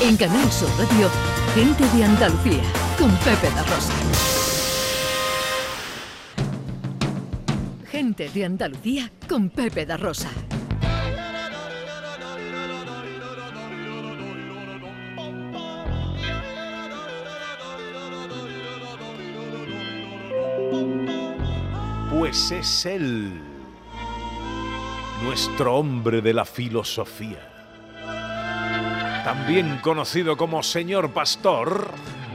En Canal Sur Radio, Gente de Andalucía, con Pepe da Rosa. Gente de Andalucía, con Pepe da Rosa. Pues es él, nuestro hombre de la filosofía, también conocido como Señor Pastor,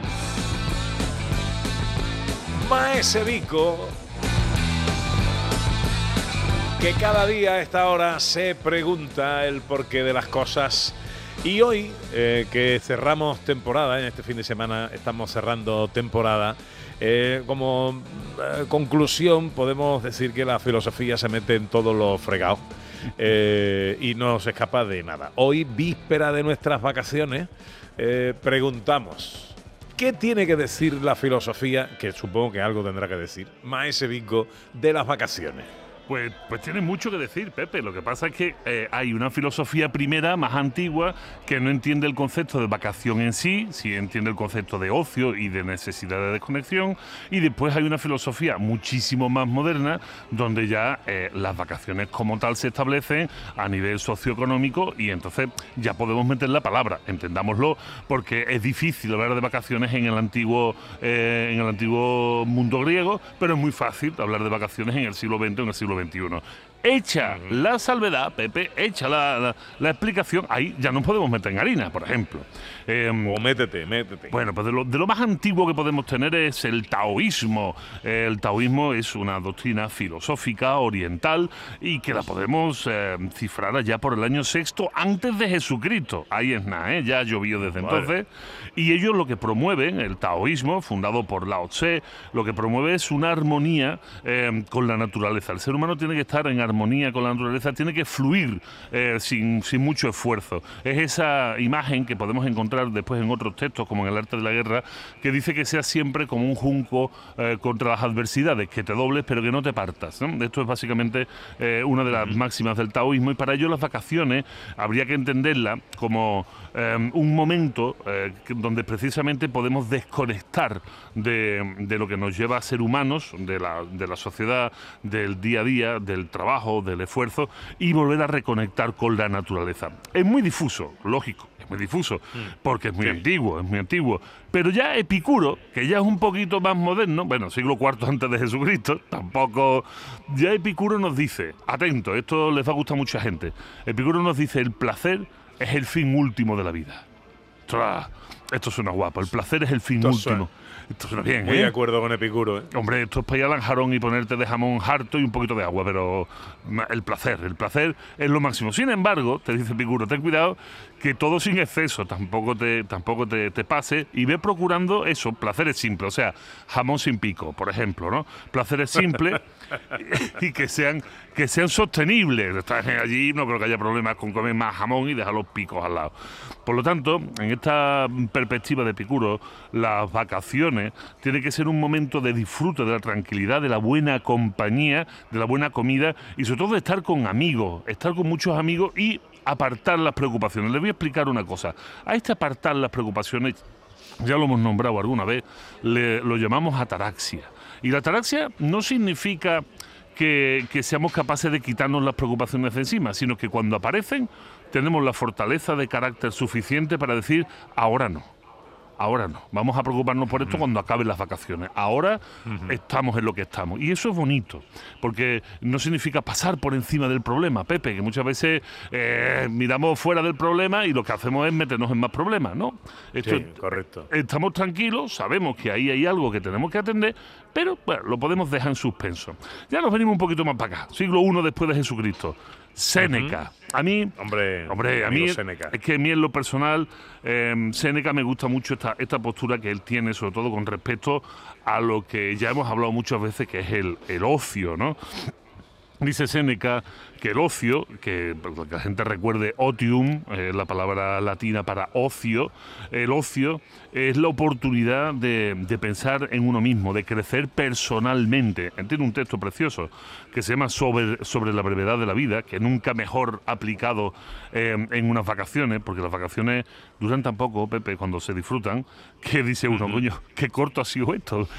Maese Vico, que cada día a esta hora se pregunta el porqué de las cosas. Y hoy, que cerramos temporada, en este fin de semana estamos cerrando temporada, como conclusión podemos decir que la filosofía se mete en todos los fregados y no se escapa de nada. Hoy, víspera de nuestras vacaciones, preguntamos: ¿qué tiene que decir la filosofía, que supongo que algo tendrá que decir, Maese Vico, de las vacaciones? Pues tiene mucho que decir, Pepe. Lo que pasa es que hay una filosofía primera, más antigua, que no entiende el concepto de vacación en sí entiende el concepto de ocio y de necesidad de desconexión. Y después hay una filosofía muchísimo más moderna, donde ya las vacaciones como tal se establecen a nivel socioeconómico, y entonces ya podemos meter la palabra, entendámoslo, porque es difícil hablar de vacaciones en el antiguo mundo griego, pero es muy fácil hablar de vacaciones en el siglo XX o en el siglo XXI. Hecha la salvedad, Pepe, hecha la explicación, ahí ya nos podemos meter en harina, por ejemplo. O métete. Bueno, pues de lo más antiguo que podemos tener es el taoísmo. El taoísmo es una doctrina filosófica oriental y que la podemos cifrar allá por el año VI antes de Jesucristo. Ahí es nada, ya ha llovido desde entonces. Y ellos lo que promueven, el taoísmo, fundado por Lao Tse, lo que promueve es una armonía con la naturaleza. El ser humano tiene que estar en armonía con la naturaleza, tiene que fluir sin mucho esfuerzo. Es esa imagen que podemos encontrar después en otros textos, como en el Arte de la Guerra, que dice que seas siempre como un junco contra las adversidades, que te dobles pero que no te partas, ¿no? Esto es básicamente una de las máximas del taoísmo, y para ello las vacaciones habría que entenderla como un momento donde precisamente podemos desconectar de lo que nos lleva a ser humanos, de la sociedad, del día a día, del trabajo, del esfuerzo, y volver a reconectar con la naturaleza. Es muy difuso, lógico, es muy difuso, porque es muy antiguo, pero ya Epicuro, que ya es un poquito más moderno, bueno, siglo IV antes de Jesucristo, tampoco, ya Epicuro nos dice, atento, esto les va a gustar a mucha gente, Epicuro nos dice: el placer es el fin último de la vida. Esto suena guapo, el placer es el fin último. Esto suena bien, Muy de acuerdo con Epicuro, ¿eh? Hombre, esto es para ir al jarón y ponerte de jamón harto y un poquito de agua, pero el placer es lo máximo. Sin embargo, te dice Epicuro, ten cuidado que todo sin exceso, tampoco te pase, y ve procurando eso, placeres simples, o sea, jamón sin pico, por ejemplo, ¿no? Placeres simples y que sean sostenibles. Estás allí, no creo que haya problemas con comer más jamón y dejar los picos al lado. Por lo tanto, en esta perspectiva de Epicuro, las vacaciones tienen que ser un momento de disfrute, de la tranquilidad, de la buena compañía, de la buena comida, y sobre todo de estar con amigos, estar con muchos amigos y apartar las preocupaciones. Les voy a explicar una cosa. A este apartar las preocupaciones, ya lo hemos nombrado alguna vez, lo llamamos ataraxia. Y la ataraxia no significa que seamos capaces de quitarnos las preocupaciones de encima, sino que cuando aparecen tenemos la fortaleza de carácter suficiente para decir: ahora no, vamos a preocuparnos por esto cuando acaben las vacaciones. Ahora estamos en lo que estamos. Y eso es bonito, porque no significa pasar por encima del problema, Pepe, que muchas veces miramos fuera del problema y lo que hacemos es meternos en más problemas, ¿no? Sí, correcto. Estamos tranquilos, sabemos que ahí hay algo que tenemos que atender, pero bueno, lo podemos dejar en suspenso. Ya nos venimos un poquito más para acá, siglo I después de Jesucristo. Séneca. A mí, hombre, a mí Séneca. Es que a mí en lo personal, Séneca me gusta mucho esta postura que él tiene, sobre todo con respecto a lo que ya hemos hablado muchas veces, que es el ocio, ¿no? Dice Séneca que el ocio, que la gente recuerde otium, la palabra latina para ocio, el ocio es la oportunidad de pensar en uno mismo, de crecer personalmente. Tiene un texto precioso que se llama sobre la brevedad de la vida, que nunca mejor aplicado en unas vacaciones, porque las vacaciones duran tan poco, Pepe, cuando se disfrutan, que dice uno, coño, qué corto ha sido esto.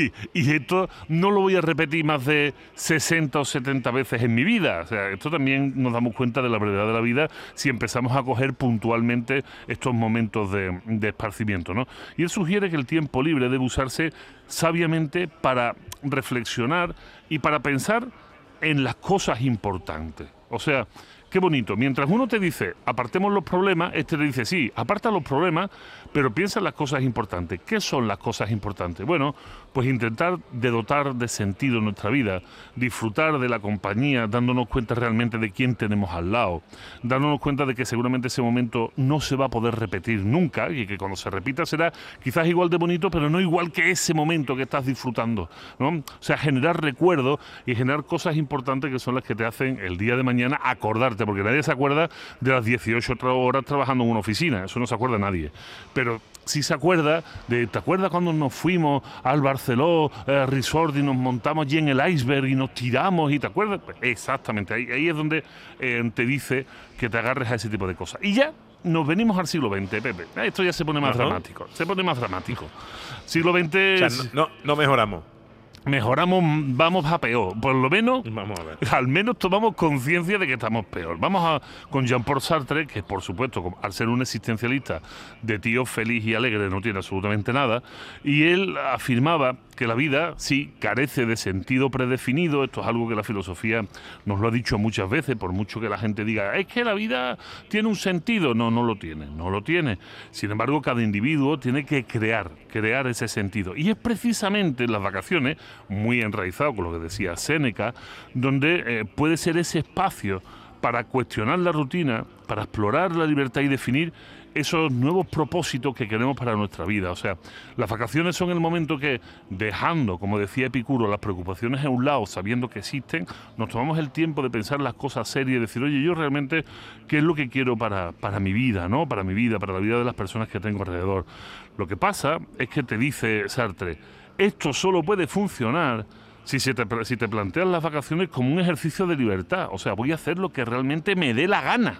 Y esto no lo voy a repetir más de 60 o 70 veces en mi vida. O sea, esto también nos damos cuenta de la brevedad de la vida si empezamos a coger puntualmente estos momentos de esparcimiento, ¿no? Y él sugiere que el tiempo libre debe usarse sabiamente para reflexionar y para pensar en las cosas importantes. O sea, qué bonito. Mientras uno te dice, apartemos los problemas, este te dice, sí, aparta los problemas, pero piensa en las cosas importantes. ¿Qué son las cosas importantes? Bueno, pues intentar de dotar de sentido nuestra vida, disfrutar de la compañía, dándonos cuenta realmente de quién tenemos al lado, dándonos cuenta de que seguramente ese momento no se va a poder repetir nunca y que cuando se repita será quizás igual de bonito, pero no igual que ese momento que estás disfrutando, ¿no? O sea, generar recuerdos y generar cosas importantes que son las que te hacen el día de mañana acordarte, porque nadie se acuerda de las 18 horas trabajando en una oficina, eso no se acuerda nadie, pero sí se acuerda ¿te acuerdas cuando nos fuimos al Barceló Resort y nos montamos allí en el iceberg y nos tiramos? ¿Y te acuerdas? Pues exactamente, ahí es donde te dice que te agarres a ese tipo de cosas. Y ya nos venimos al siglo XX, Pepe. Esto ya se pone más dramático. Se pone más dramático. Siglo XX... O sea, no mejoramos. Mejoramos, vamos a peor. Por lo menos, vamos a ver. Al menos tomamos conciencia de que estamos peor. Con Jean-Paul Sartre, que por supuesto, al ser un existencialista de tío feliz y alegre, no tiene absolutamente nada, y él afirmaba que la vida sí carece de sentido predefinido. Esto es algo que la filosofía nos lo ha dicho muchas veces, por mucho que la gente diga, es que la vida tiene un sentido. No lo tiene. Sin embargo, cada individuo tiene que crear ese sentido. Y es precisamente en las vacaciones, muy enraizado con lo que decía Séneca, donde puede ser ese espacio para cuestionar la rutina, para explorar la libertad y definir esos nuevos propósitos que queremos para nuestra vida. O sea, las vacaciones son el momento que, dejando, como decía Epicuro, las preocupaciones a un lado, sabiendo que existen, nos tomamos el tiempo de pensar las cosas serias y decir, oye, yo realmente, ¿qué es lo que quiero para mi vida, ¿no? Para mi vida, para la vida de las personas que tengo alrededor. Lo que pasa es que te dice Sartre, esto solo puede funcionar si te planteas las vacaciones como un ejercicio de libertad. O sea, voy a hacer lo que realmente me dé la gana.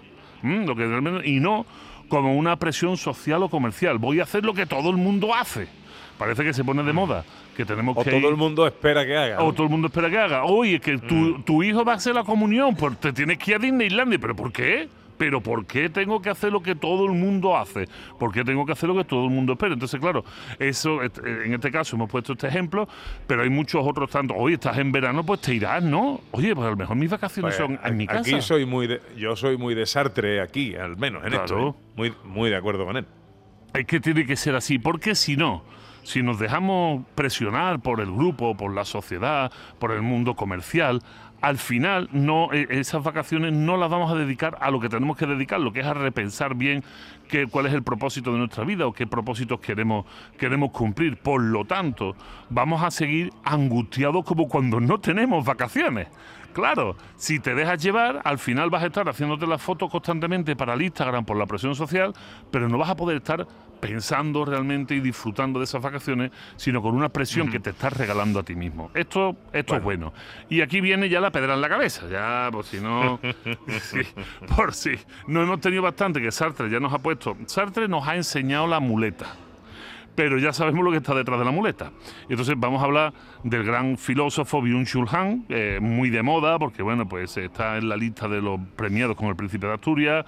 Y no como una presión social o comercial. Voy a hacer lo que todo el mundo hace. Parece que se pone de moda, que tenemos que todo el mundo espera que haga. O todo el mundo espera que haga. Oye, que tu hijo va a hacer la comunión, pues te tienes que ir a Disneylandia. ¿Pero por qué? ¿Pero por qué tengo que hacer lo que todo el mundo hace? ¿Por qué tengo que hacer lo que todo el mundo espera? Entonces, claro, eso, en este caso hemos puesto este ejemplo, pero hay muchos otros tantos. Oye, estás en verano, pues te irás, ¿no? Oye, pues a lo mejor mis vacaciones son en mi casa. Aquí yo soy muy de Sartre, aquí, al menos en esto. Muy de acuerdo con él. Es que tiene que ser así, porque si no, si nos dejamos presionar por el grupo, por la sociedad, por el mundo comercial, al final esas vacaciones no las vamos a dedicar a lo que tenemos que dedicar, lo que es a repensar bien cuál es el propósito de nuestra vida o qué propósitos queremos cumplir. Por lo tanto, vamos a seguir angustiados como cuando no tenemos vacaciones. Claro, si te dejas llevar, al final vas a estar haciéndote las fotos constantemente para el Instagram por la presión social, pero no vas a poder estar pensando realmente y disfrutando de esas vacaciones, sino con una presión que te estás regalando a ti mismo. Esto es bueno. Y aquí viene ya la pedra en la cabeza, ya, por si no... por si no hemos tenido bastante, que Sartre ya nos ha puesto... Sartre nos ha enseñado la muleta, pero ya sabemos lo que está detrás de la muleta. Entonces vamos a hablar del gran filósofo Byung-Chul Han, muy de moda, porque bueno, pues está en la lista de los premiados con el Príncipe de Asturias.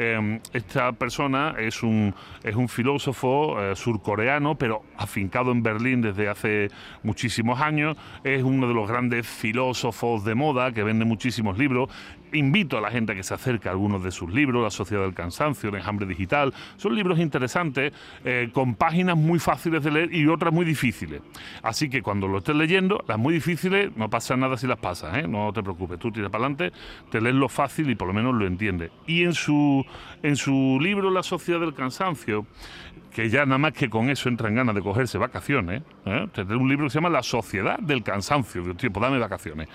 Esta persona es un filósofo surcoreano, pero afincado en Berlín desde hace muchísimos años. Es uno de los grandes filósofos de moda, que vende muchísimos libros. Invito a la gente a que se acerque a algunos de sus libros, La Sociedad del Cansancio, El Enjambre Digital. Son libros interesantes, con páginas muy fáciles de leer y otras muy difíciles. Así que cuando lo estés leyendo, las muy difíciles, no pasa nada si las pasas, ¿eh? No te preocupes, tú tiras para adelante, te lees lo fácil y por lo menos lo entiendes. Y en su libro La Sociedad del Cansancio, que ya nada más que con eso entran ganas de cogerse vacaciones. Tiene un libro que se llama La sociedad del cansancio. Digo, tío, pues dame vacaciones.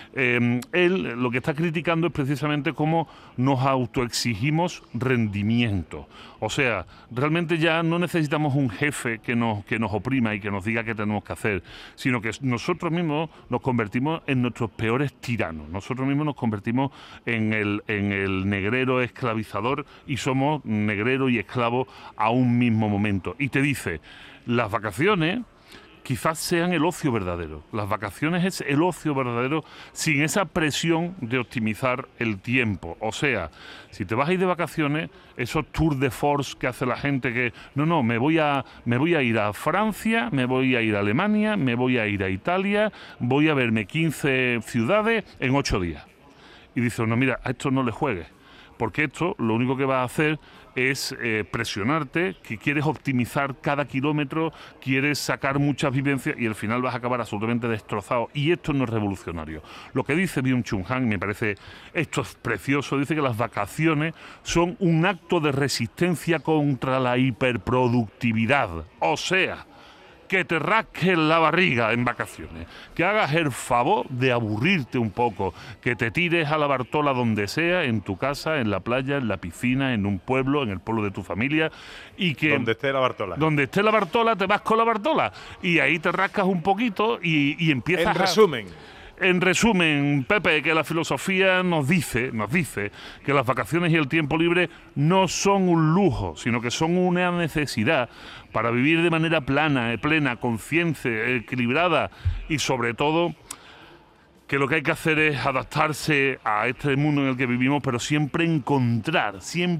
Él lo que está criticando es precisamente cómo nos autoexigimos rendimiento. O sea, realmente ya no necesitamos un jefe que nos oprima y que nos diga qué tenemos que hacer, sino que nosotros mismos nos convertimos en nuestros peores tiranos. Nosotros mismos nos convertimos en el negrero esclavizador y somos negrero y esclavo a un mismo momento. Y te dice, las vacaciones quizás sean el ocio verdadero. Las vacaciones es el ocio verdadero sin esa presión de optimizar el tiempo. O sea, si te vas a ir de vacaciones, esos tours de force que hace la gente que... No, me voy a ir a Francia, me voy a ir a Alemania, me voy a ir a Italia, voy a verme 15 ciudades en 8 días. Y dice, no, mira, a esto no le juegues. Porque esto lo único que va a hacer es presionarte, que quieres optimizar cada kilómetro, quieres sacar muchas vivencias y al final vas a acabar absolutamente destrozado. Y esto no es revolucionario. Lo que dice Byung-Chul Han, me parece, esto es precioso, dice que las vacaciones son un acto de resistencia contra la hiperproductividad. O sea, que te rasques la barriga en vacaciones, que hagas el favor de aburrirte un poco, que te tires a la Bartola donde sea, en tu casa, en la playa, en la piscina, en un pueblo, en el pueblo de tu familia, y que... Donde esté la Bartola. Donde esté la Bartola, te vas con la Bartola, y ahí te rascas un poquito y empiezas En resumen, Pepe, que la filosofía nos dice que las vacaciones y el tiempo libre no son un lujo, sino que son una necesidad para vivir de manera plena, consciente, equilibrada y sobre todo que lo que hay que hacer es adaptarse a este mundo en el que vivimos, pero siempre encontrar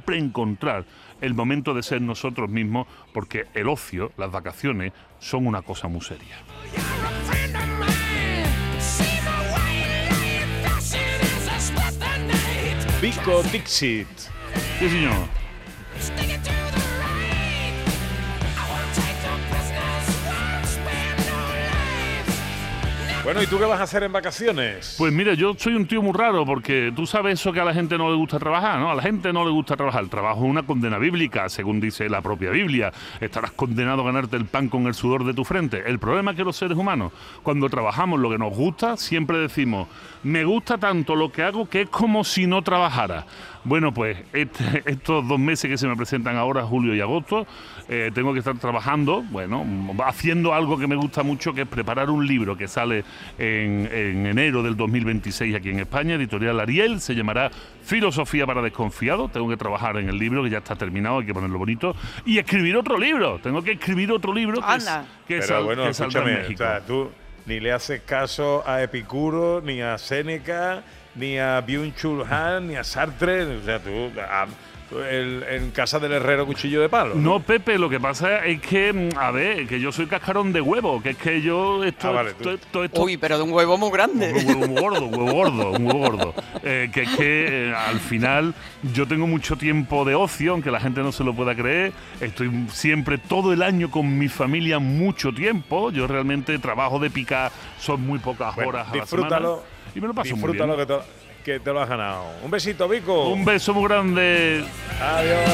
el momento de ser nosotros mismos, porque el ocio, las vacaciones, son una cosa muy seria. Vico Dixit. Sí, señor. Bueno, ¿y tú qué vas a hacer en vacaciones? Pues mira, yo soy un tío muy raro porque tú sabes eso que a la gente no le gusta trabajar, ¿no? A la gente no le gusta trabajar. El trabajo es una condena bíblica, según dice la propia Biblia. Estarás condenado a ganarte el pan con el sudor de tu frente. El problema es que los seres humanos, cuando trabajamos lo que nos gusta, siempre decimos, me gusta tanto lo que hago que es como si no trabajara. Bueno, pues estos 2 meses que se me presentan ahora, julio y agosto, tengo que estar trabajando, haciendo algo que me gusta mucho, que es preparar un libro que sale en enero del 2026 aquí en España, editorial Ariel, se llamará Filosofía para desconfiados. Tengo que trabajar en el libro, que ya está terminado, hay que ponerlo bonito, y escribir otro libro. Tengo que escribir otro libro que saldrá en México. O sea, tú ni le haces caso a Epicuro, ni a Séneca, ni a Byung-Chul Han, ni a Sartre, o sea, tú en casa del herrero cuchillo de palo. No, Pepe, lo que pasa es que, a ver, que yo soy cascarón de huevo, que es que yo esto... Uy, pero de un huevo muy grande. Un huevo gordo. Que es que al final yo tengo mucho tiempo de ocio, aunque la gente no se lo pueda creer. Estoy siempre todo el año con mi familia mucho tiempo. Yo realmente trabajo de picar, son muy pocas horas a la semana. Y me lo paso muy bien. Disfrútalo que te lo has ganado. Un besito, Vico. Un beso muy grande. Adiós.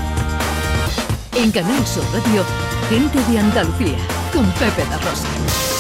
En Canal Sur Radio, Gente de Andalucía, con Pepe da Rosa.